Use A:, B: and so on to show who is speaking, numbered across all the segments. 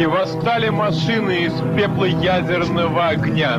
A: И восстали машины из пепла ядерного огня.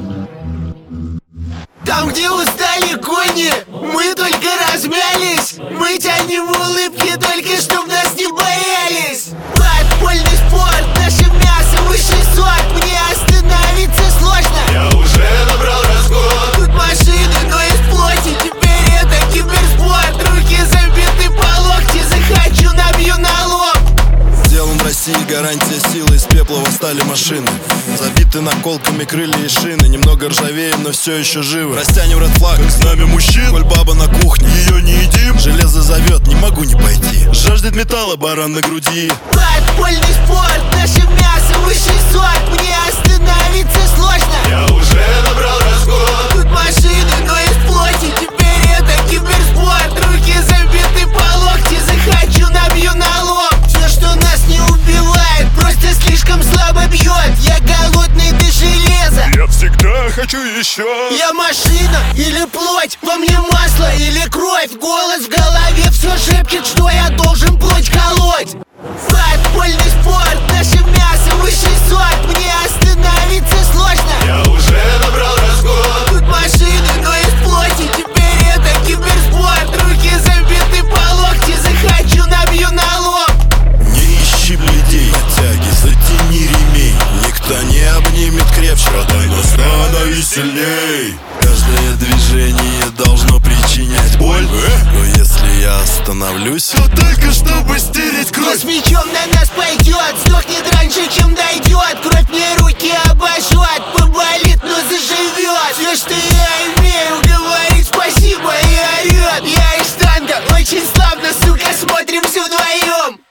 B: Там, где устали кони, мы только размялись. Мы тянем улыбки только, чтоб нас не боялись. Подпольный спорт, наше мясо, высший сорт. Мне остановиться сложно,
C: я уже набрал разгон.
B: Тут машины, но из плоти, теперь это киберспорт. Руки забиты по локти, захочу, набью на лоб.
D: Сделан в России, гарантия силы. Из пепла восстали машины, забиты наколками крылья и шины. Немного ржавеем, но все еще живы. Растянем ред флаг, с нами мужчин. Коль баба на кухне, ее не едим. Железо зовет, не могу не пойти. Жаждет металла баран на груди.
B: Подпольный спорт, наше мясо, высший сорт. Мне остановиться сложно,
C: я уже набрал разгон.
B: Тут машины, но из плоти, теперь это киберспорт. Руки забиты по локти, захочу, набью на лоб. Все, что нас не убивает, просто слишком слабо бьет. Я голодный до железа,
C: я всегда хочу еще.
B: Я машина или плоть, во мне масло или кровь. Голос в голове все шепчет, что я должен плоть колоть. Подпольный спорт, наше мясо, высший сорт. Мне остановиться сложно,
C: я уже набрал разгон.
B: Тут машины, но из плоти, теперь это киберспорт. Руки забиты по локти, захочу, набью на лоб.
D: Не ищи бледей, оттяги, затяни ремень. Никто не обнимет крепче, продай, но становись сильней. Каждое движение должно причинять боль, но если я остановлюсь, то только чтобы стереть
B: Кто
D: кровь.
B: с мечом на нас пойдет, сдохнет раньше, чем дойдет. Кровь мне руки обожжет, поболит, но заживет. Все, что я имею, говорит спасибо и орет. Я из танка, очень славно, сука, смотримся вдвоем.